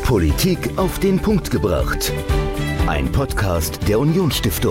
Politik auf den Punkt gebracht. Ein Podcast der Unionsstiftung.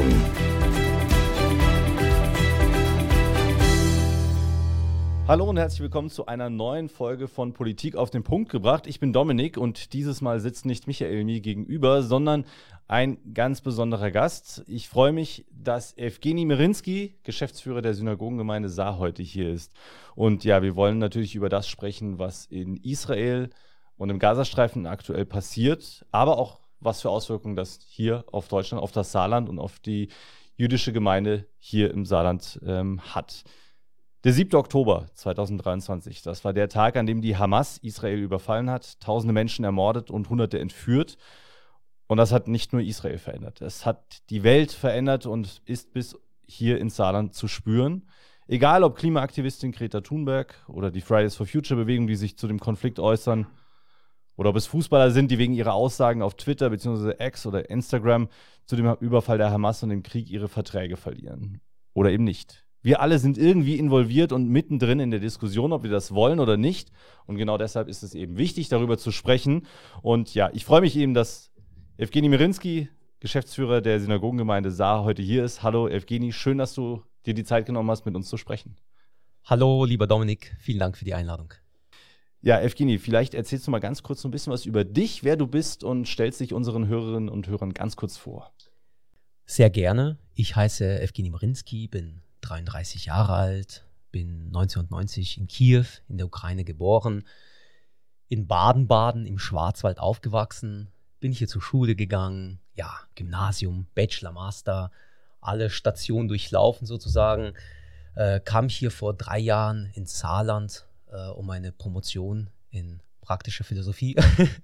Hallo und herzlich willkommen zu einer neuen Folge von Politik auf den Punkt gebracht. Ich bin Dominik und dieses Mal sitzt nicht Michael mir gegenüber, sondern ein ganz besonderer Gast. Ich freue mich, dass Evgeny Mirinski, Geschäftsführer der Synagogengemeinde Saar, heute hier ist. Und ja, wir wollen natürlich über das sprechen, was in Israel und im Gazastreifen aktuell passiert, aber auch was für Auswirkungen das hier auf Deutschland, auf das Saarland und auf die jüdische Gemeinde hier im Saarland hat. Der 7. Oktober 2023, das war der Tag, an dem die Hamas Israel überfallen hat, tausende Menschen ermordet und Hunderte entführt. Und das hat nicht nur Israel verändert, es hat die Welt verändert und ist bis hier ins Saarland zu spüren. Egal ob Klimaaktivistin Greta Thunberg oder die Fridays for Future Bewegung, die sich zu dem Konflikt äußern, oder ob es Fußballer sind, die wegen ihrer Aussagen auf Twitter bzw. X oder Instagram zu dem Überfall der Hamas und dem Krieg ihre Verträge verlieren. Oder eben nicht. Wir alle sind irgendwie involviert und mittendrin in der Diskussion, ob wir das wollen oder nicht. Und genau deshalb ist es eben wichtig, darüber zu sprechen. Und ja, ich freue mich eben, dass Evgeny Mirinski, Geschäftsführer der Synagogengemeinde Saar, heute hier ist. Hallo Evgeny, schön, dass du dir die Zeit genommen hast, mit uns zu sprechen. Hallo, lieber Dominik, vielen Dank für die Einladung. Ja, Evgeny, vielleicht erzählst du mal ganz kurz so ein bisschen was über dich, wer du bist und stellst dich unseren Hörerinnen und Hörern ganz kurz vor. Sehr gerne. Ich heiße Evgeny Mirinski, bin 33 Jahre alt, bin 1990 in Kiew in der Ukraine geboren, in Baden-Baden im Schwarzwald aufgewachsen, bin hier zur Schule gegangen, ja, Gymnasium, Bachelor, Master, alle Stationen durchlaufen sozusagen, kam hier vor 3 Jahren ins Saarland, um meine Promotion in praktischer Philosophie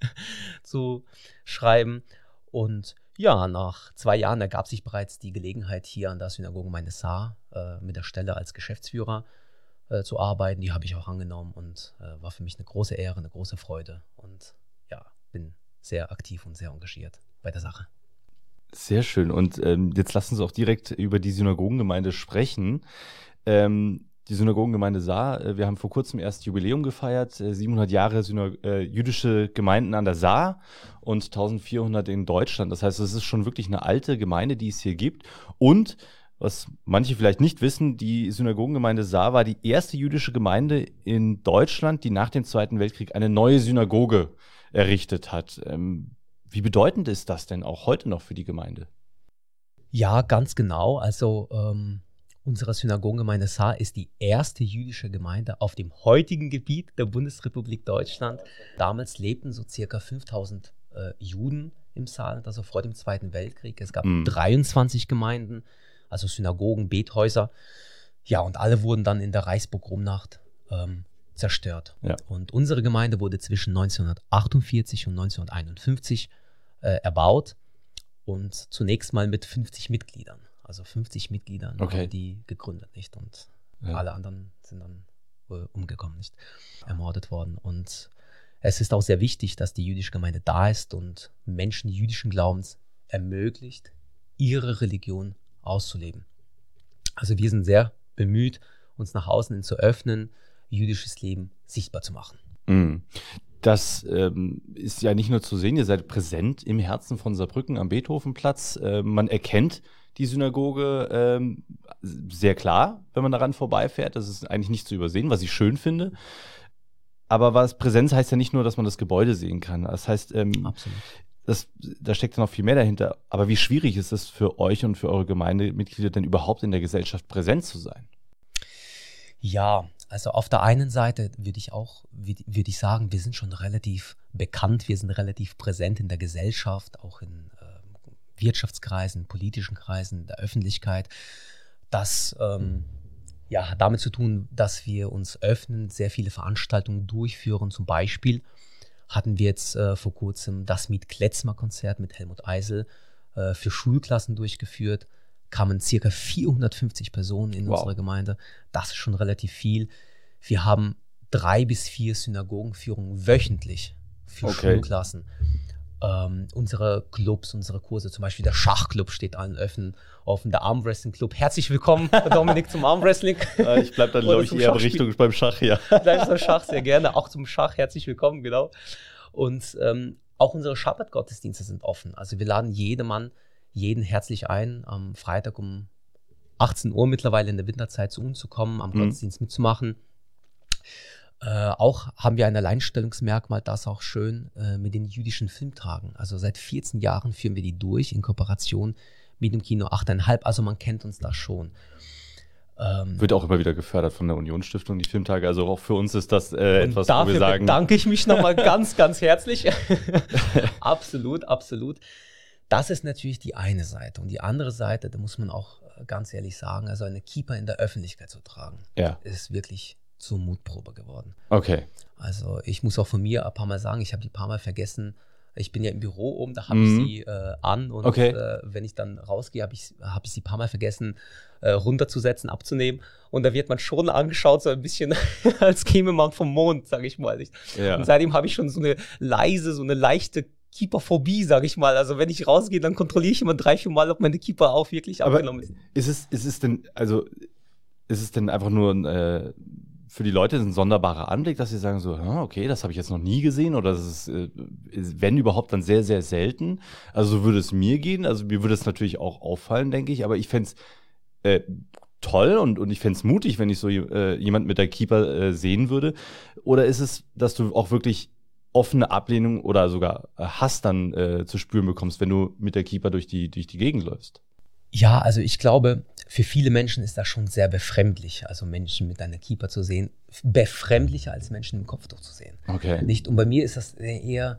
zu schreiben. Und ja, nach 2 Jahren ergab sich bereits die Gelegenheit, hier an der Synagogengemeinde Saar mit der Stelle als Geschäftsführer zu arbeiten. Die habe ich auch angenommen und war für mich eine große Ehre, eine große Freude. Und ja, bin sehr aktiv und sehr engagiert bei der Sache. Sehr schön. Und jetzt lass uns auch direkt über die Synagogengemeinde sprechen. Die Synagogengemeinde Saar, wir haben vor kurzem erst Jubiläum gefeiert, 700 Jahre jüdische Gemeinden an der Saar und 1400 in Deutschland. Das heißt, es ist schon wirklich eine alte Gemeinde, die es hier gibt. Und, was manche vielleicht nicht wissen, die Synagogengemeinde Saar war die erste jüdische Gemeinde in Deutschland, die nach dem Zweiten Weltkrieg eine neue Synagoge errichtet hat. Wie bedeutend ist das denn auch heute noch für die Gemeinde? Ja, ganz genau. Also unsere Synagogengemeinde Saar ist die erste jüdische Gemeinde auf dem heutigen Gebiet der Bundesrepublik Deutschland. Damals lebten so circa 5000 Juden im Saarland, also vor dem Zweiten Weltkrieg. Es gab 23 Gemeinden, also Synagogen, Bethäuser. Ja, und alle wurden dann in der Reichspogromnacht zerstört. Ja. Und unsere Gemeinde wurde zwischen 1948 und 1951 erbaut und zunächst mal mit 50 Mitgliedern. Also 50 Mitgliedern haben die gegründet, nicht? Und alle anderen sind dann umgekommen, nicht? Ermordet worden. Und es ist auch sehr wichtig, dass die jüdische Gemeinde da ist und Menschen jüdischen Glaubens ermöglicht, ihre Religion auszuleben. Also wir sind sehr bemüht, uns nach außen hin zu öffnen, jüdisches Leben sichtbar zu machen. Das ist ja nicht nur zu sehen, ihr seid präsent im Herzen von Saarbrücken am Beethovenplatz. Man erkennt die Synagoge sehr klar, wenn man daran vorbeifährt. Das ist eigentlich nicht zu übersehen, was ich schön finde. Aber Präsenz heißt ja nicht nur, dass man das Gebäude sehen kann. Das heißt, Absolut. Da steckt ja noch viel mehr dahinter. Aber wie schwierig ist es für euch und für eure Gemeindemitglieder denn überhaupt in der Gesellschaft präsent zu sein? Ja, also auf der einen Seite würde ich sagen, wir sind schon relativ bekannt, wir sind relativ präsent in der Gesellschaft, auch in Wirtschaftskreisen, politischen Kreisen, in der Öffentlichkeit. Das hat damit zu tun, dass wir uns öffnen, sehr viele Veranstaltungen durchführen. Zum Beispiel hatten wir jetzt vor kurzem das Miet-Kletzmer-Konzert mit Helmut Eisel für Schulklassen durchgeführt. Kamen ca. 450 Personen in unsere Gemeinde. Das ist schon relativ viel. Wir haben 3 bis 4 Synagogenführungen wöchentlich für Schulklassen. Unsere Clubs, unsere Kurse, zum Beispiel der Schachclub steht allen offen, der Armwrestling-Club. Herzlich willkommen, Dominik, zum Armwrestling. Ich bleibe dann, glaube ich, eher in Richtung beim Schach, ja. Bleibst beim Schach, sehr gerne. Auch zum Schach, herzlich willkommen, genau. Und Auch unsere Schabbat-Gottesdienste sind offen. Also wir laden jeden herzlich ein, am Freitag um 18 Uhr mittlerweile in der Winterzeit zu uns zu kommen, am Gottesdienst mitzumachen. Auch haben wir ein Alleinstellungsmerkmal, das auch schön mit den jüdischen Filmtagen. Also seit 14 Jahren führen wir die durch in Kooperation mit dem Kino 8,5. Also man kennt uns da schon. Wird auch immer wieder gefördert von der Unionsstiftung, die Filmtage. Also auch für uns ist das etwas, wo wir sagen. Dafür bedanke ich mich nochmal ganz, ganz herzlich. Absolut, absolut. Das ist natürlich die eine Seite. Und die andere Seite, da muss man auch ganz ehrlich sagen, also eine Kippa in der Öffentlichkeit zu tragen, ist wirklich zur Mutprobe geworden. Okay. Also ich muss auch von mir ein paar Mal sagen, ich habe die paar Mal vergessen. Ich bin ja im Büro oben, da habe ich sie an und wenn ich dann rausgehe, habe ich sie ein paar Mal vergessen runterzusetzen, abzunehmen und da wird man schon angeschaut, so ein bisschen als käme man vom Mond, sage ich mal. Ja. Und seitdem habe ich schon so eine leichte Kippa-Phobie, sage ich mal. Also wenn ich rausgehe, dann kontrolliere ich immer 3-4 Mal, ob meine Kippa auch wirklich abgenommen ist. Ist es denn einfach nur für die Leute ein sonderbarer Anblick, dass sie sagen so, okay, das habe ich jetzt noch nie gesehen oder das ist, wenn überhaupt, dann sehr, sehr selten. Also so würde es mir gehen. Also mir würde es natürlich auch auffallen, denke ich, aber ich fände es toll und ich fände es mutig, wenn ich so jemand mit der Kippa sehen würde. Oder ist es, dass du auch wirklich offene Ablehnung oder sogar Hass dann zu spüren bekommst, wenn du mit der Kippa durch die Gegend läufst? Ja, also ich glaube, für viele Menschen ist das schon sehr befremdlich, also Menschen mit einer Kippa zu sehen, befremdlicher als Menschen im Kopftuch zu sehen. Okay. Nicht? Und bei mir ist das eher,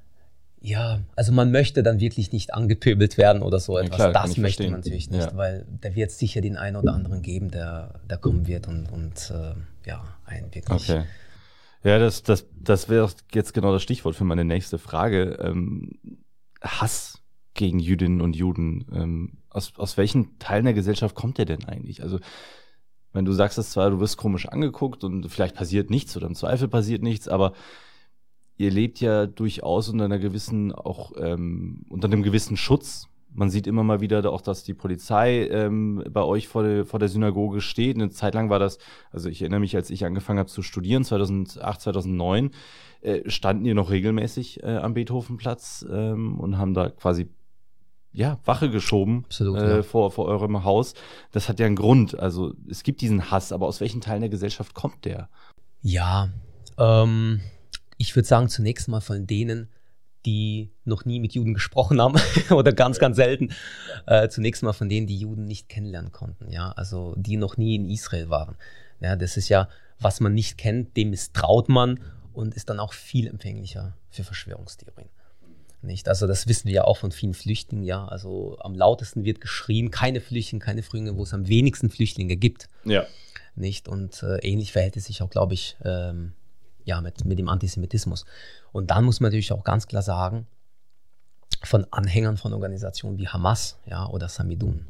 also man möchte dann wirklich nicht angepöbelt werden oder so etwas. Klar, das möchte man natürlich nicht, weil da wird es sicher den einen oder anderen geben, der kommen wird und einen wirklich... Okay. Ja, das wäre jetzt genau das Stichwort für meine nächste Frage. Hass gegen Jüdinnen und Juden. Aus welchen Teilen der Gesellschaft kommt der denn eigentlich? Also, wenn du sagst es zwar, du wirst komisch angeguckt und vielleicht passiert nichts oder im Zweifel passiert nichts, aber ihr lebt ja durchaus unter einer gewissen, auch unter einem gewissen Schutz. Man sieht immer mal wieder auch, dass die Polizei bei euch vor der Synagoge steht. Eine Zeit lang war das, also ich erinnere mich, als ich angefangen habe zu studieren, 2008, 2009, standen ihr noch regelmäßig am Beethovenplatz und haben da quasi Wache geschoben. Absolut, vor eurem Haus. Das hat ja einen Grund. Also es gibt diesen Hass, aber aus welchen Teilen der Gesellschaft kommt der? Ja, ich würde sagen, zunächst mal von denen, die noch nie mit Juden gesprochen haben oder ganz, ganz selten. Zunächst mal von denen, die Juden nicht kennenlernen konnten, also die noch nie in Israel waren. Ja, das ist ja, was man nicht kennt, dem misstraut man und ist dann auch viel empfänglicher für Verschwörungstheorien. Nicht? Also das wissen wir ja auch von vielen Flüchtlingen, also am lautesten wird geschrien, keine Flüchtlinge, wo es am wenigsten Flüchtlinge gibt. Ja. Nicht? Und ähnlich verhält es sich auch, glaube ich, mit dem Antisemitismus. Und dann muss man natürlich auch ganz klar sagen, von Anhängern von Organisationen wie Hamas oder Samidun.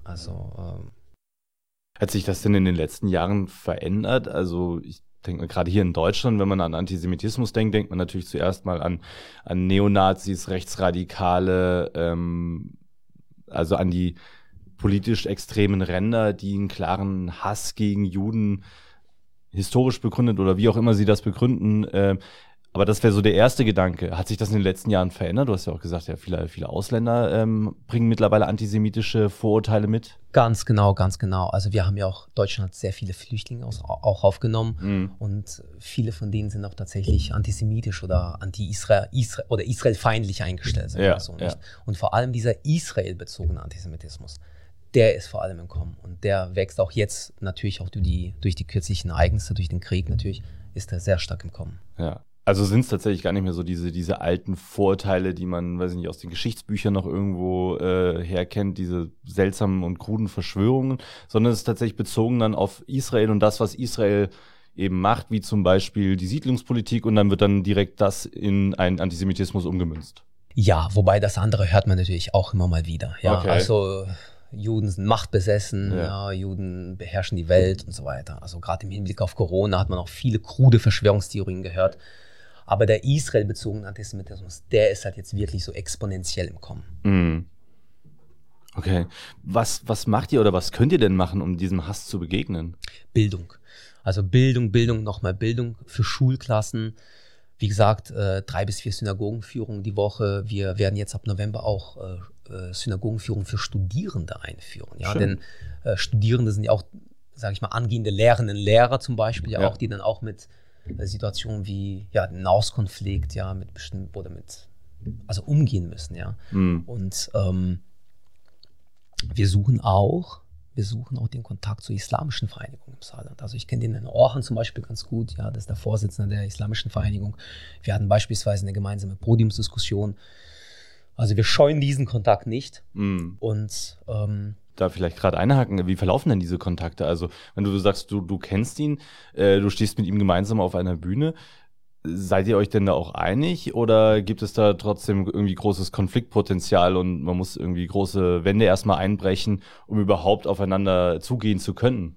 Hat sich das denn in den letzten Jahren verändert? Also ich denke mal, gerade hier in Deutschland, wenn man an Antisemitismus denkt, denkt man natürlich zuerst mal an Neonazis, Rechtsradikale, also an die politisch extremen Ränder, die einen klaren Hass gegen Juden historisch begründet oder wie auch immer sie das begründen. Aber das wäre so der erste Gedanke. Hat sich das in den letzten Jahren verändert? Du hast ja auch gesagt, viele Ausländer bringen mittlerweile antisemitische Vorurteile mit. Ganz genau. Also wir haben ja auch, Deutschland hat sehr viele Flüchtlinge auch aufgenommen und viele von denen sind auch tatsächlich antisemitisch oder oder israelfeindlich eingestellt. Nicht? Und vor allem dieser israelbezogene Antisemitismus, der ist vor allem im Kommen und der wächst auch jetzt natürlich auch durch die kürzlichen Ereignisse, durch den Krieg natürlich, ist er sehr stark im Kommen. Ja. Also sind es tatsächlich gar nicht mehr so diese alten Vorurteile, die man, weiß ich nicht, aus den Geschichtsbüchern noch irgendwo herkennt, diese seltsamen und kruden Verschwörungen, sondern es ist tatsächlich bezogen dann auf Israel und das, was Israel eben macht, wie zum Beispiel die Siedlungspolitik und dann wird dann direkt das in einen Antisemitismus umgemünzt. Ja, wobei das andere hört man natürlich auch immer mal wieder. Ja, okay. Also Juden sind machtbesessen, Juden beherrschen die Welt und so weiter. Also gerade im Hinblick auf Corona hat man auch viele krude Verschwörungstheorien gehört. Aber der israelbezogene Antisemitismus, der ist halt jetzt wirklich so exponentiell im Kommen. Mhm. Okay. Was macht ihr oder was könnt ihr denn machen, um diesem Hass zu begegnen? Bildung. Also Bildung, nochmal Bildung für Schulklassen, Wie gesagt, 3 bis 4 Synagogenführungen die Woche. Wir werden jetzt ab November auch Synagogenführungen für Studierende einführen. Ja? Denn Studierende sind ja auch, sage ich mal, angehende Lehrerinnen und Lehrer zum Beispiel, ja auch, die dann auch mit Situationen wie den Nahostkonflikt, ja, mit bestimmten oder also umgehen müssen, ja. Und wir suchen auch den Kontakt zur islamischen Vereinigung im Saarland. Also ich kenne den Herrn Orhan zum Beispiel ganz gut, ja, das ist der Vorsitzende der islamischen Vereinigung. Wir hatten beispielsweise eine gemeinsame Podiumsdiskussion. Also wir scheuen diesen Kontakt nicht. Und da vielleicht gerade einhaken, wie verlaufen denn diese Kontakte? Also wenn du sagst, du kennst ihn, du stehst mit ihm gemeinsam auf einer Bühne, seid ihr euch denn da auch einig oder gibt es da trotzdem irgendwie großes Konfliktpotenzial und man muss irgendwie große Wände erstmal einbrechen, um überhaupt aufeinander zugehen zu können?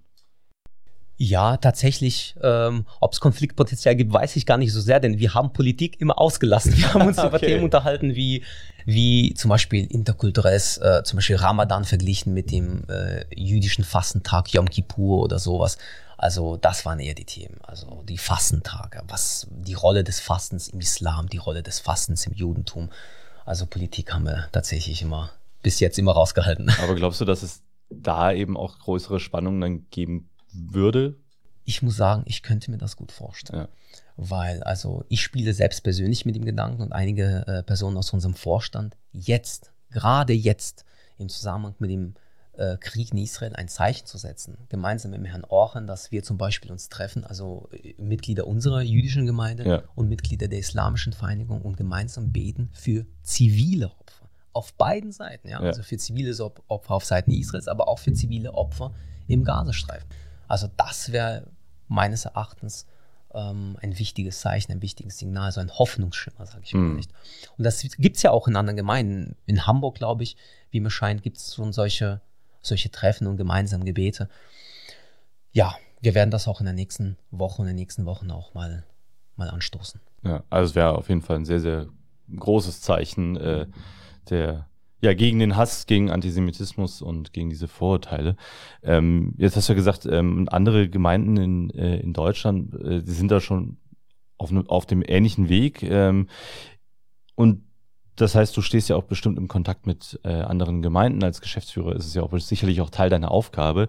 Ja, tatsächlich, ob es Konfliktpotenzial gibt, weiß ich gar nicht so sehr, denn wir haben Politik immer ausgelassen. Wir haben uns über Themen unterhalten wie zum Beispiel interkulturelles, zum Beispiel Ramadan verglichen mit dem jüdischen Fastentag Yom Kippur oder sowas. Also das waren eher die Themen, also die Fastentage, die Rolle des Fastens im Islam, die Rolle des Fastens im Judentum. Also Politik haben wir tatsächlich bis jetzt immer rausgehalten. Aber glaubst du, dass es da eben auch größere Spannungen dann geben würde? Ich muss sagen, ich könnte mir das gut vorstellen. Ja. Weil, also ich spiele selbst persönlich mit dem Gedanken und einige Personen aus unserem Vorstand gerade jetzt im Zusammenhang mit dem Krieg in Israel ein Zeichen zu setzen, gemeinsam mit dem Herrn Orhan, dass wir zum Beispiel uns treffen, also Mitglieder unserer jüdischen Gemeinde und Mitglieder der islamischen Vereinigung und gemeinsam beten für zivile Opfer. Auf beiden Seiten, also für zivile Opfer auf Seiten Israels, aber auch für zivile Opfer im Gazastreifen. Also das wäre meines Erachtens ein wichtiges Zeichen, ein wichtiges Signal, so ein Hoffnungsschimmer, sage ich mal nicht. Und das gibt es ja auch in anderen Gemeinden. In Hamburg, glaube ich, wie mir scheint, gibt es schon solche Treffen und gemeinsame Gebete. Ja, wir werden das auch in der nächsten Woche und in den nächsten Wochen auch mal anstoßen. Ja, also es wäre auf jeden Fall ein sehr, sehr großes Zeichen gegen den Hass, gegen Antisemitismus und gegen diese Vorurteile. Jetzt hast du ja gesagt, andere Gemeinden in Deutschland, die sind da schon auf dem ähnlichen Weg. Und das heißt, du stehst ja auch bestimmt im Kontakt mit anderen Gemeinden. Als Geschäftsführer ist es ja auch sicherlich auch Teil deiner Aufgabe.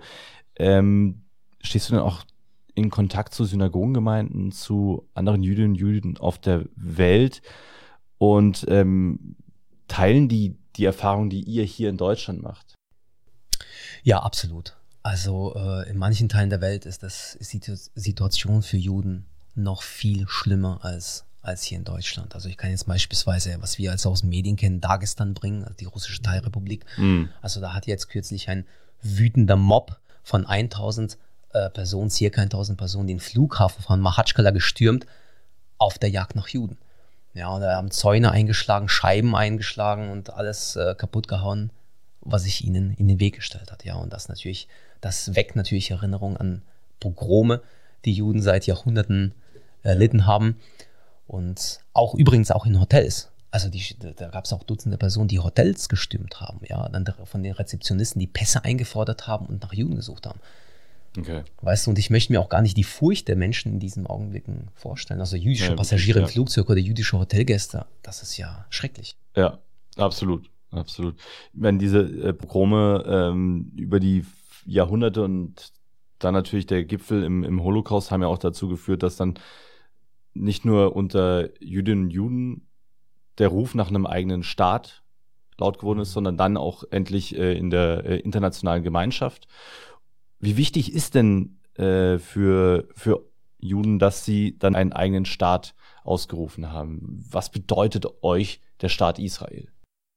Stehst du denn auch in Kontakt zu Synagogengemeinden, zu anderen Jüdinnen und Juden auf der Welt und teilen die Erfahrung, die ihr hier in Deutschland macht? Ja, absolut. Also in manchen Teilen der Welt ist die Situation für Juden noch viel schlimmer als hier in Deutschland. Also ich kann jetzt beispielsweise, was wir als aus den Medien kennen, Dagestan bringen, also die russische Teilrepublik. Also da hat jetzt kürzlich ein wütender Mob von 1000 Personen, circa 1000 Personen, den Flughafen von Machatschkala gestürmt, auf der Jagd nach Juden. Ja, und da haben Zäune eingeschlagen, Scheiben eingeschlagen und alles kaputt gehauen, was sich ihnen in den Weg gestellt hat. Ja, und das weckt natürlich Erinnerungen an Pogrome, die Juden seit Jahrhunderten erlitten haben. Und übrigens auch in Hotels. Also da gab es auch Dutzende Personen, die Hotels gestürmt haben. Ja, dann von den Rezeptionisten, die Pässe eingefordert haben und nach Juden gesucht haben. Okay. Weißt du, und ich möchte mir auch gar nicht die Furcht der Menschen in diesen Augenblicken vorstellen. Also jüdische Passagiere im Flugzeug oder jüdische Hotelgäste, das ist ja schrecklich. Ja, absolut. Absolut. Ich meine, diese Pogrome über die Jahrhunderte und dann natürlich der Gipfel im Holocaust haben ja auch dazu geführt, dass dann nicht nur unter Jüdinnen und Juden der Ruf nach einem eigenen Staat laut geworden ist, sondern dann auch endlich in der internationalen Gemeinschaft. Wie wichtig ist denn für Juden, dass sie dann einen eigenen Staat ausgerufen haben? Was bedeutet euch der Staat Israel?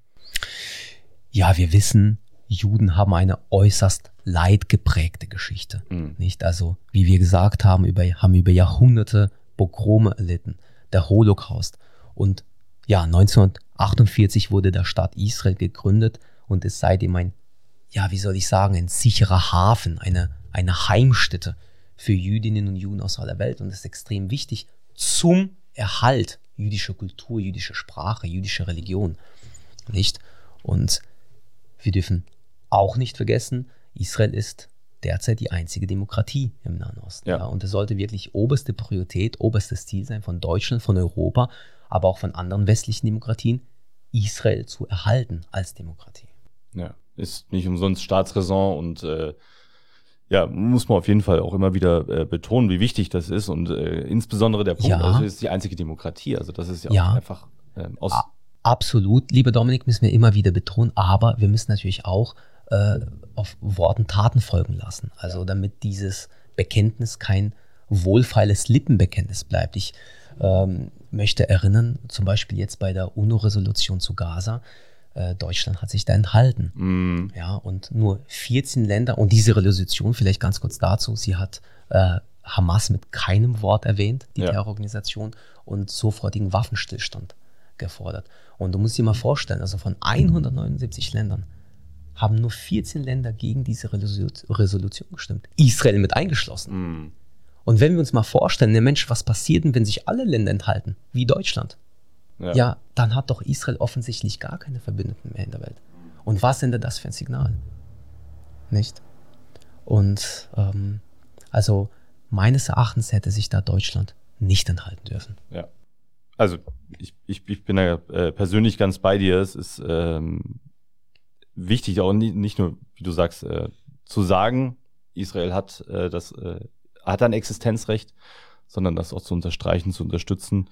Ja, wir wissen, Juden haben eine äußerst leidgeprägte Geschichte. Nicht? Also, wie wir gesagt haben, haben über Jahrhunderte Pogrome erlitten, der Holocaust. Und ja, 1948 wurde der Staat Israel gegründet und ist seitdem ein sicherer Hafen, eine Heimstätte für Jüdinnen und Juden aus aller Welt. Und das ist extrem wichtig zum Erhalt jüdischer Kultur, jüdischer Sprache, jüdischer Religion. Nicht? Und wir dürfen auch nicht vergessen, Israel ist derzeit die einzige Demokratie im Nahen Osten. Ja. Ja, und es sollte wirklich oberste Priorität, oberstes Ziel sein von Deutschland, von Europa, aber auch von anderen westlichen Demokratien, Israel zu erhalten als Demokratie. Ja, ist nicht umsonst Staatsräson und muss man auf jeden Fall auch immer wieder betonen, wie wichtig das ist und insbesondere der Punkt, also es ist die einzige Demokratie, also das ist ja auch einfach aus... Absolut, lieber Dominik, müssen wir immer wieder betonen, aber wir müssen natürlich auch auf Worten Taten folgen lassen, also damit dieses Bekenntnis kein wohlfeiles Lippenbekenntnis bleibt. Ich möchte erinnern, zum Beispiel jetzt bei der UNO-Resolution zu Gaza, Deutschland hat sich da enthalten. Ja, und nur 14 Länder, und diese Resolution, vielleicht ganz kurz dazu, sie hat Hamas mit keinem Wort erwähnt, die Terrororganisation, und sofortigen Waffenstillstand gefordert. Und du musst dir mal vorstellen, also von 179 Ländern haben nur 14 Länder gegen diese Resolution gestimmt. Israel mit eingeschlossen. Und wenn wir uns mal vorstellen, der Mensch, was passiert denn, wenn sich alle Länder enthalten, wie Deutschland? Ja, dann hat doch Israel offensichtlich gar keine Verbündeten mehr in der Welt. Und was sendet das für ein Signal? Nicht? Und also meines Erachtens hätte sich da Deutschland nicht enthalten dürfen. Ja, also ich bin da persönlich ganz bei dir. Es ist wichtig, auch nicht nur, wie du sagst, zu sagen, Israel hat ein Existenzrecht, sondern das auch zu unterstreichen, zu unterstützen.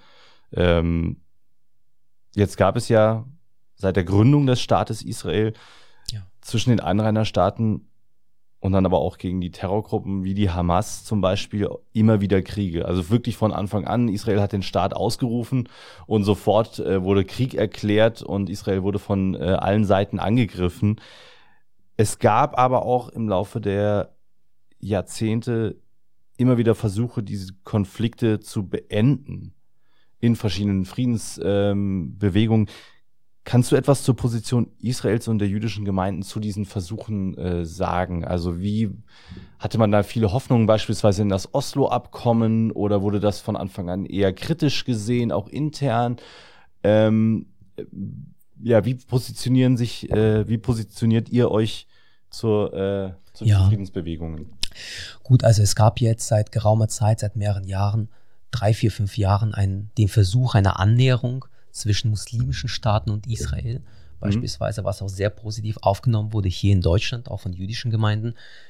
Jetzt gab es ja seit der Gründung des Staates Israel zwischen den Einrainerstaaten und dann aber auch gegen die Terrorgruppen wie die Hamas zum Beispiel immer wieder Kriege. Also wirklich von Anfang an. Israel hat den Staat ausgerufen und sofort wurde Krieg erklärt und Israel wurde von allen Seiten angegriffen. Es gab aber auch im Laufe der Jahrzehnte immer wieder Versuche, diese Konflikte zu beenden in verschiedenen Friedensbewegungen. Kannst du etwas zur Position Israels und der jüdischen Gemeinden zu diesen Versuchen sagen? Also wie hatte man da viele Hoffnungen beispielsweise in das Oslo-Abkommen oder wurde das von Anfang an eher kritisch gesehen, auch intern? Wie positioniert ihr euch zu diesen Friedensbewegungen? Gut, also es gab jetzt seit geraumer Zeit, seit mehreren Jahren, 3, 4, 5 Jahren den Versuch einer Annäherung zwischen muslimischen Staaten und Israel, beispielsweise, was auch sehr positiv aufgenommen wurde hier in Deutschland, auch von jüdischen Gemeinden.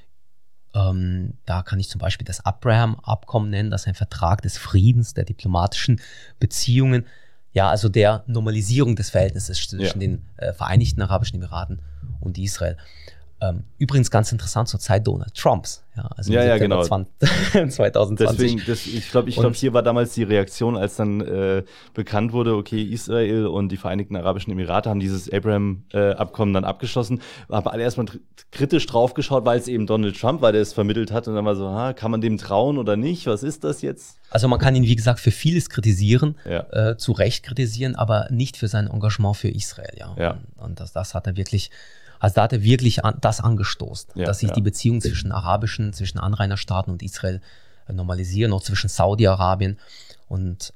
Da kann ich zum Beispiel das Abraham-Abkommen nennen, das ist ein Vertrag des Friedens, der diplomatischen Beziehungen, ja, also der Normalisierung des Verhältnisses zwischen den Vereinigten Arabischen Emiraten und Israel. Übrigens ganz interessant zur Zeit Donald Trumps. Ja, also genau. 2020. Deswegen, ich glaube, hier war damals die Reaktion, als dann bekannt wurde, okay, Israel und die Vereinigten Arabischen Emirate haben dieses Abraham-Abkommen dann abgeschlossen, haben alle erstmal kritisch drauf geschaut, weil es eben Donald Trump war, der es vermittelt hat, und dann war so, kann man dem trauen oder nicht? Was ist das jetzt? Also man kann ihn, wie gesagt, für vieles kritisieren, zu Recht kritisieren, aber nicht für sein Engagement für Israel. Ja. Und das hat er wirklich... Also da hat er wirklich das angestoßen, dass sich die Beziehungen zwischen Anrainerstaaten und Israel normalisieren, auch zwischen Saudi-Arabien. Und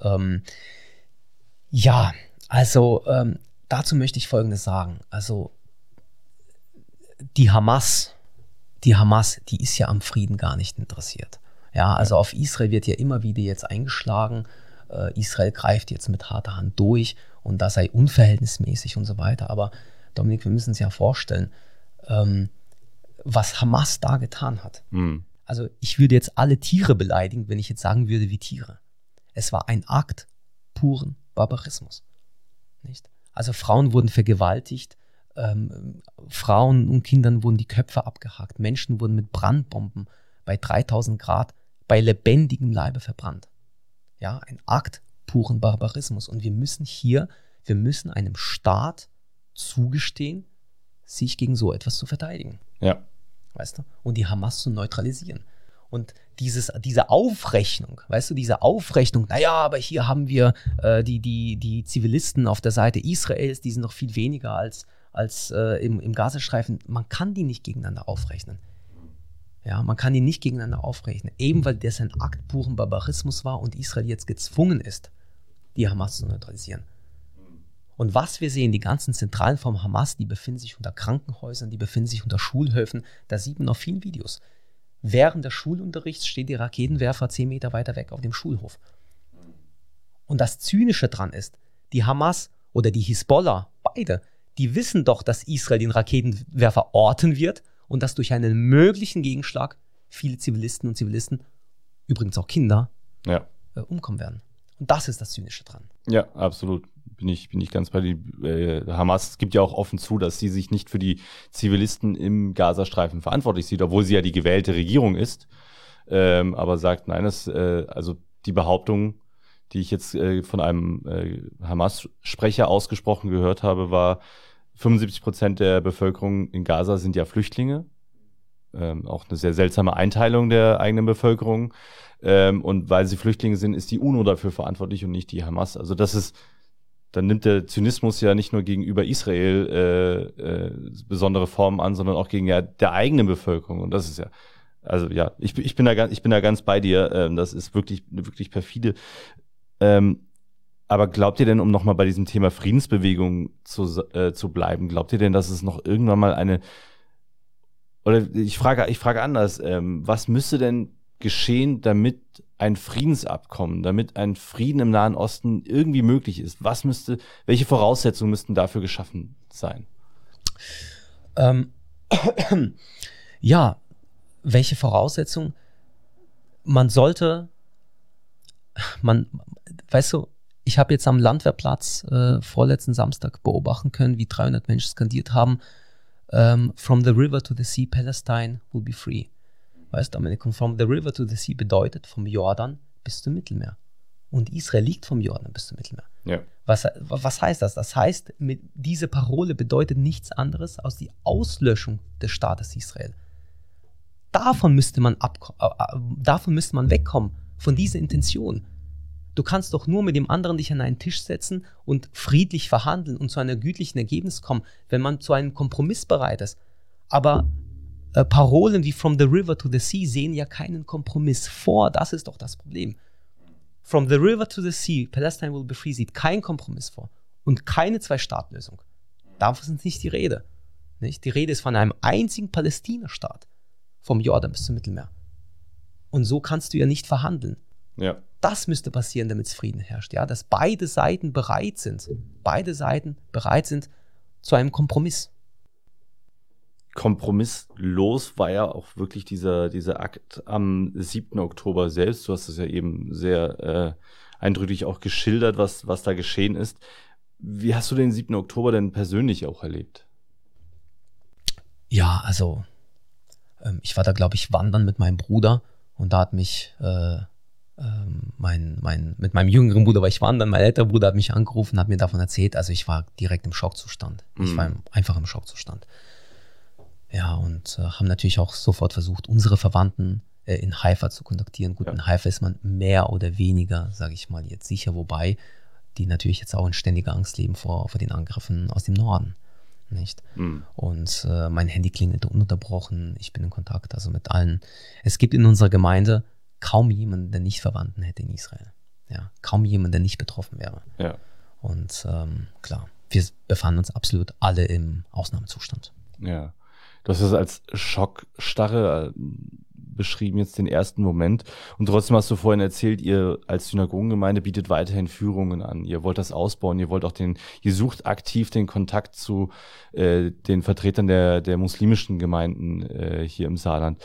dazu möchte ich Folgendes sagen. Also die Hamas, die ist ja am Frieden gar nicht interessiert. Ja, also auf Israel wird ja immer wieder jetzt eingeschlagen. Israel greift jetzt mit harter Hand durch und das sei unverhältnismäßig und so weiter. Aber Dominik, wir müssen uns ja vorstellen, was Hamas da getan hat. Also ich würde jetzt alle Tiere beleidigen, wenn ich jetzt sagen würde, wie Tiere. Es war ein Akt puren Barbarismus. Nicht? Also Frauen wurden vergewaltigt, Frauen und Kindern wurden die Köpfe abgehackt, Menschen wurden mit Brandbomben bei 3000 Grad bei lebendigem Leibe verbrannt. Ja, ein Akt puren Barbarismus. Und wir müssen einem Staat zugestehen, sich gegen so etwas zu verteidigen. Ja. Weißt du? Und die Hamas zu neutralisieren. Und diese Aufrechnung, naja, aber hier haben wir die Zivilisten auf der Seite Israels, die sind noch viel weniger als im Gazastreifen. Man kann die nicht gegeneinander aufrechnen. Ja, man kann die nicht gegeneinander aufrechnen. Eben weil das ein Akt puren Barbarismus war und Israel jetzt gezwungen ist, die Hamas zu neutralisieren. Und was wir sehen, die ganzen Zentralen vom Hamas, die befinden sich unter Krankenhäusern, die befinden sich unter Schulhöfen, da sieht man auf vielen Videos, während des Schulunterrichts steht der Raketenwerfer 10 Meter weiter weg auf dem Schulhof. Und das Zynische dran ist, die Hamas oder die Hisbollah, beide, die wissen doch, dass Israel den Raketenwerfer orten wird und dass durch einen möglichen Gegenschlag viele Zivilisten und Zivilisten, übrigens auch Kinder, umkommen werden. Und das ist das Zynische dran. Ja, absolut. Bin ich ganz bei dir. Hamas gibt ja auch offen zu, dass sie sich nicht für die Zivilisten im Gazastreifen verantwortlich sieht, obwohl sie ja die gewählte Regierung ist. Aber sagt, nein, also die Behauptung, die ich jetzt von einem Hamas-Sprecher ausgesprochen gehört habe, war, 75% der Bevölkerung in Gaza sind ja Flüchtlinge. Auch eine sehr seltsame Einteilung der eigenen Bevölkerung. Und weil sie Flüchtlinge sind, ist die UNO dafür verantwortlich und nicht die Hamas. Also dann nimmt der Zynismus ja nicht nur gegenüber Israel besondere Formen an, sondern auch gegen der eigenen Bevölkerung. Und das ist ja, also ja, ich bin da ganz bei dir. Das ist wirklich perfide. Aber glaubt ihr denn, um nochmal bei diesem Thema Friedensbewegung zu bleiben, glaubt ihr denn, dass es noch irgendwann mal oder ich frage anders, was müsste denn geschehen, damit ein Friedensabkommen, damit ein Frieden im Nahen Osten irgendwie möglich ist? Welche Voraussetzungen müssten dafür geschaffen sein? Ja, welche Voraussetzungen? Weißt du, ich habe jetzt am Landwehrplatz vorletzten Samstag beobachten können, wie 300 Menschen skandiert haben, from the river to the sea, Palestine will be free. Weißt du, Dominic, from the river to the sea bedeutet vom Jordan bis zum Mittelmeer. Und Israel liegt vom Jordan bis zum Mittelmeer. Ja. Was heißt das? Das heißt, diese Parole bedeutet nichts anderes als die Auslöschung des Staates Israel. Davon müsste man wegkommen, von dieser Intention. Du kannst doch nur mit dem anderen dich an einen Tisch setzen und friedlich verhandeln und zu einem gütlichen Ergebnis kommen, wenn man zu einem Kompromiss bereit ist. Aber Parolen wie from the river to the sea sehen ja keinen Kompromiss vor. Das ist doch das Problem. From the river to the sea, Palestine will be free, sieht keinen Kompromiss vor und keine Zwei-Staat-Lösung. Davon ist nicht die Rede. Nicht? Die Rede ist von einem einzigen Palästina-Staat, vom Jordan bis zum Mittelmeer. Und so kannst du ja nicht verhandeln. Ja. Das müsste passieren, damit es Frieden herrscht. Ja? Dass beide Seiten bereit sind zu einem Kompromiss. Kompromisslos war ja auch wirklich dieser Akt am 7. Oktober selbst. Du hast es ja eben sehr eindrücklich auch geschildert, was da geschehen ist. Wie hast du den 7. Oktober denn persönlich auch erlebt? Ja, also ich war da, glaube ich, wandern mit meinem Bruder und da hat mich mit meinem jüngeren Bruder war ich wandern, mein älterer Bruder hat mich angerufen und hat mir davon erzählt, also ich war direkt im Schockzustand. Ich war einfach im Schockzustand. Ja, und haben natürlich auch sofort versucht, unsere Verwandten in Haifa zu kontaktieren. Gut, in Haifa ist man mehr oder weniger, sage ich mal, jetzt sicher, wobei die natürlich jetzt auch in ständiger Angst leben vor den Angriffen aus dem Norden. Nicht? Und mein Handy klingelt ununterbrochen, ich bin in Kontakt, also mit allen. Es gibt in unserer Gemeinde kaum jemanden, der nicht Verwandten hätte in Israel. Ja, kaum jemanden, der nicht betroffen wäre. Ja. Und klar, wir befanden uns absolut alle im Ausnahmezustand. Ja. Du hast es als Schockstarre beschrieben, jetzt den ersten Moment. Und trotzdem hast du vorhin erzählt, ihr als Synagogengemeinde bietet weiterhin Führungen an. Ihr wollt das ausbauen, ihr sucht aktiv den Kontakt zu den Vertretern der muslimischen Gemeinden hier im Saarland.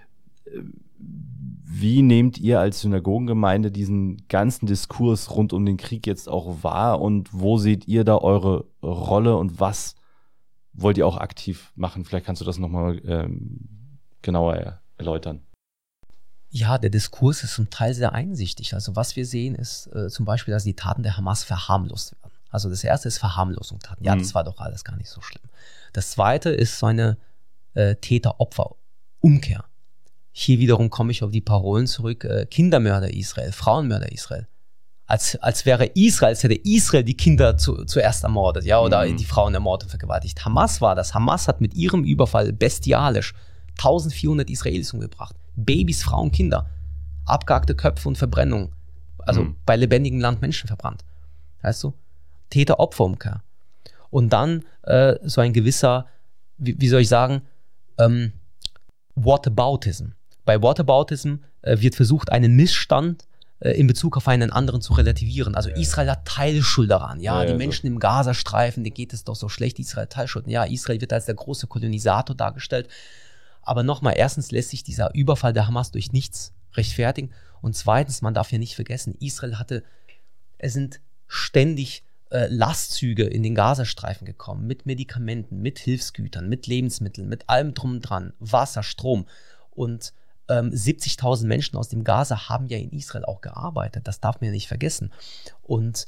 Wie nehmt ihr als Synagogengemeinde diesen ganzen Diskurs rund um den Krieg jetzt auch wahr und wo seht ihr da eure Rolle und was wollt ihr auch aktiv machen? Vielleicht kannst du das nochmal genauer erläutern. Ja, der Diskurs ist zum Teil sehr einsichtig. Also was wir sehen ist zum Beispiel, dass die Taten der Hamas verharmlost werden. Also das erste ist Verharmlosung. Ja, das war doch alles gar nicht so schlimm. Das zweite ist so eine Täter-Opfer-Umkehr. Hier wiederum komme ich auf die Parolen zurück, Kindermörder Israel, Frauenmörder Israel. Als hätte Israel die Kinder zuerst ermordet, ja, oder die Frauen ermordet und vergewaltigt. Hamas war das. Hamas hat mit ihrem Überfall bestialisch 1400 Israelis umgebracht. Babys, Frauen, Kinder. Abgehackte Köpfe und Verbrennung. Also bei lebendigem Land Menschen verbrannt. Weißt du? Täter-Opfer-Umkehr. Und dann so ein gewisser, wie soll ich sagen, Whataboutism. Bei Whataboutism wird versucht, einen Missstand in Bezug auf einen anderen zu relativieren. Also Israel hat Teilschuld daran. Die Menschen im Gazastreifen, denen geht es doch so schlecht. Israel hat Teilschuld. Ja, Israel wird als der große Kolonisator dargestellt. Aber nochmal, erstens lässt sich dieser Überfall der Hamas durch nichts rechtfertigen. Und zweitens, man darf ja nicht vergessen, es sind ständig Lastzüge in den Gazastreifen gekommen, mit Medikamenten, mit Hilfsgütern, mit Lebensmitteln, mit allem drum und dran, Wasser, Strom. Und 70.000 Menschen aus dem Gaza haben ja in Israel auch gearbeitet, das darf man ja nicht vergessen. Und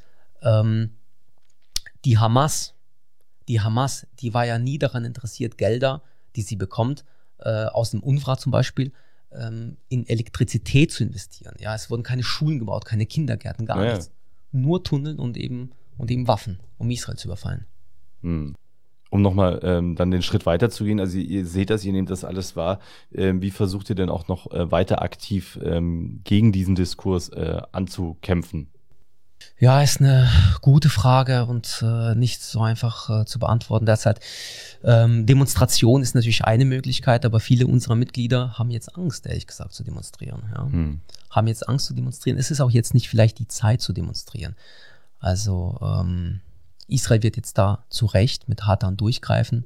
die Hamas, die war ja nie daran interessiert, Gelder, die sie bekommt, aus dem UNRWA zum Beispiel, in Elektrizität zu investieren. Ja, es wurden keine Schulen gebaut, keine Kindergärten, gar nichts. Nur Tunnel und eben Waffen, um Israel zu überfallen. Um nochmal dann den Schritt weiter zu gehen, also ihr seht das, ihr nehmt das alles wahr. Wie versucht ihr denn auch noch weiter aktiv gegen diesen Diskurs anzukämpfen? Ja, ist eine gute Frage und nicht so einfach zu beantworten derzeit. Demonstration ist natürlich eine Möglichkeit, aber viele unserer Mitglieder haben jetzt Angst, ehrlich gesagt, zu demonstrieren. Ja. Haben jetzt Angst zu demonstrieren. Es ist auch jetzt nicht vielleicht die Zeit zu demonstrieren. Also Israel wird jetzt da zu Recht mit hart an durchgreifen.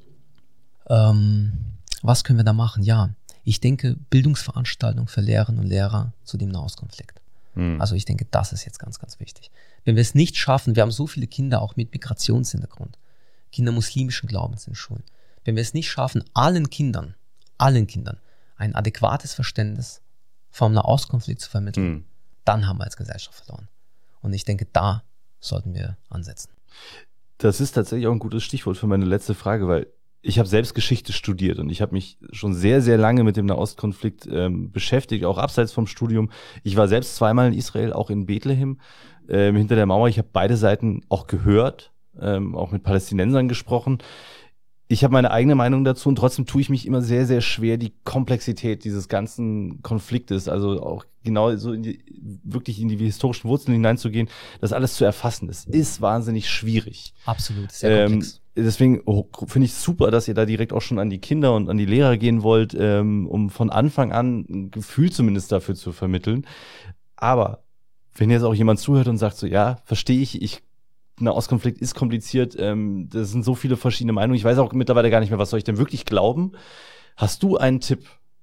Was können wir da machen? Ja, ich denke, Bildungsveranstaltungen für Lehrerinnen und Lehrer zu dem Nahostkonflikt. Also ich denke, das ist jetzt ganz, ganz wichtig. Wenn wir es nicht schaffen, wir haben so viele Kinder auch mit Migrationshintergrund, Kinder muslimischen Glaubens in Schulen. Wenn wir es nicht schaffen, allen Kindern ein adäquates Verständnis vom Nahostkonflikt zu vermitteln, dann haben wir als Gesellschaft verloren. Und ich denke, da sollten wir ansetzen. Das ist tatsächlich auch ein gutes Stichwort für meine letzte Frage, weil ich habe selbst Geschichte studiert und ich habe mich schon sehr, sehr lange mit dem Nahostkonflikt beschäftigt, auch abseits vom Studium. Ich war selbst zweimal in Israel, auch in Bethlehem, hinter der Mauer. Ich habe beide Seiten auch gehört, auch mit Palästinensern gesprochen. Ich habe meine eigene Meinung dazu und trotzdem tue ich mich immer sehr, sehr schwer, die Komplexität dieses ganzen Konfliktes, also auch genau so wirklich in die historischen Wurzeln hineinzugehen, das alles zu erfassen. Das ist wahnsinnig schwierig. Absolut, sehr komplex. Deswegen finde ich super, dass ihr da direkt auch schon an die Kinder und an die Lehrer gehen wollt, um von Anfang an ein Gefühl zumindest dafür zu vermitteln. Aber wenn jetzt auch jemand zuhört und sagt so, ja, verstehe ich, Nahostkonflikt ist kompliziert, das sind so viele verschiedene Meinungen, ich weiß auch mittlerweile gar nicht mehr, was soll ich denn wirklich glauben? Hast du einen Tipp,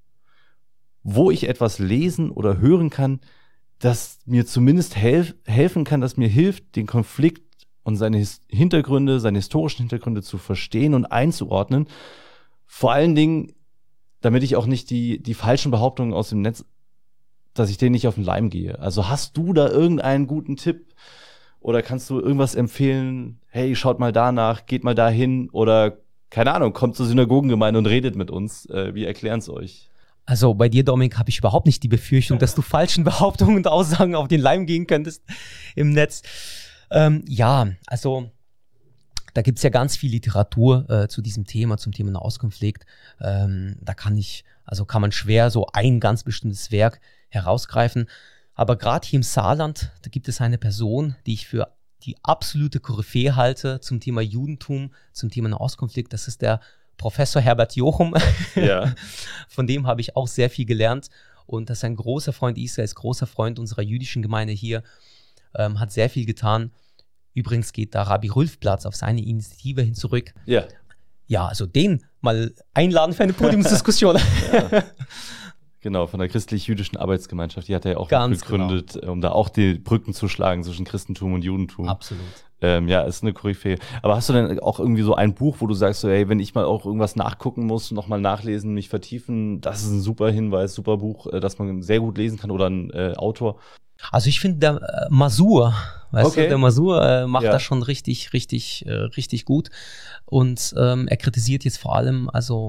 wo ich etwas lesen oder hören kann, das mir zumindest helfen kann, das mir hilft, den Konflikt und seine Hintergründe, seine historischen Hintergründe zu verstehen und einzuordnen? Vor allen Dingen, damit ich auch nicht die falschen Behauptungen aus dem Netz, dass ich denen nicht auf den Leim gehe. Also hast du da irgendeinen guten Tipp? Oder kannst du irgendwas empfehlen? Hey, schaut mal danach, geht mal dahin oder, keine Ahnung, kommt zur Synagogengemeinde und redet mit uns. Wir erklären es euch. Also bei dir, Dominik, habe ich überhaupt nicht die Befürchtung, dass du falschen Behauptungen und Aussagen auf den Leim gehen könntest im Netz. Ja, also da gibt es ja ganz viel Literatur zu diesem Thema, zum Thema Nahostkonflikt. Da kann man schwer so ein ganz bestimmtes Werk herausgreifen. Aber gerade hier im Saarland, da gibt es eine Person, die ich für die absolute Koryphäe halte zum Thema Judentum, zum Thema Nahostkonflikt. Das ist der Professor Herbert Jochum. Ja. Von dem habe ich auch sehr viel gelernt. Und das ist ein großer Freund Israels, großer Freund unserer jüdischen Gemeinde hier, hat sehr viel getan. Übrigens geht da Rabbi Rülfplatz auf seine Initiative hin zurück. Ja. Ja, also den mal einladen für eine Podiumsdiskussion. Ja. Genau, von der christlich-jüdischen Arbeitsgemeinschaft. Die hat er ja auch gegründet, um da auch die Brücken zu schlagen zwischen Christentum und Judentum. Absolut. Ja, ist eine Koryphäe. Aber hast du denn auch irgendwie so ein Buch, wo du sagst, so, hey, wenn ich mal auch irgendwas nachgucken muss, nochmal nachlesen, mich vertiefen, das ist ein super Hinweis, super Buch, das man sehr gut lesen kann oder ein Autor? Also ich finde der Masur, der Masur macht das schon richtig gut. Und er kritisiert jetzt vor allem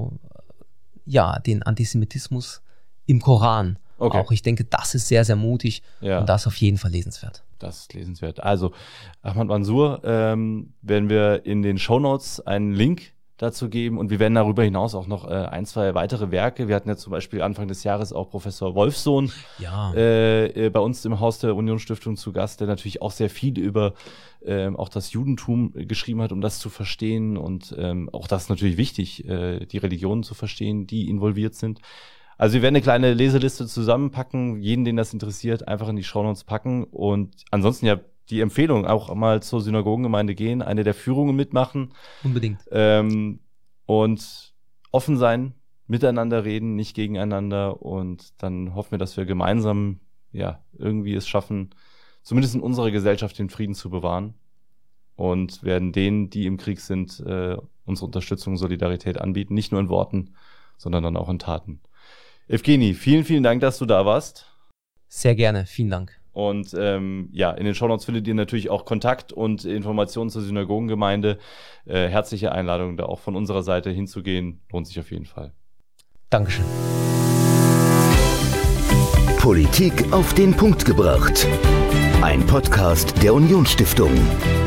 den Antisemitismus im Koran. Okay. Auch ich denke, das ist sehr, sehr mutig und das ist auf jeden Fall lesenswert. Das ist lesenswert. Also Ahmad Mansour werden wir in den Shownotes einen Link dazu geben und wir werden darüber hinaus auch noch ein, zwei weitere Werke. Wir hatten ja zum Beispiel Anfang des Jahres auch Professor Wolfsohn bei uns im Haus der Unionsstiftung zu Gast, der natürlich auch sehr viel über auch das Judentum geschrieben hat, um das zu verstehen und auch das ist natürlich wichtig, die Religionen zu verstehen, die involviert sind. Also wir werden eine kleine Leseliste zusammenpacken, jeden, den das interessiert, einfach in die Shownotes packen und ansonsten ja die Empfehlung, auch mal zur Synagogengemeinde gehen, eine der Führungen mitmachen. Unbedingt. Und offen sein, miteinander reden, nicht gegeneinander und dann hoffen wir, dass wir gemeinsam ja irgendwie es schaffen, zumindest in unserer Gesellschaft den Frieden zu bewahren und werden denen, die im Krieg sind, unsere Unterstützung, Solidarität anbieten, nicht nur in Worten, sondern dann auch in Taten. Evgeni, vielen, vielen Dank, dass du da warst. Sehr gerne, vielen Dank. Und in den Shownotes findet ihr natürlich auch Kontakt und Informationen zur Synagogengemeinde. Herzliche Einladung, da auch von unserer Seite hinzugehen. Lohnt sich auf jeden Fall. Dankeschön. Politik auf den Punkt gebracht. Ein Podcast der Unionsstiftung.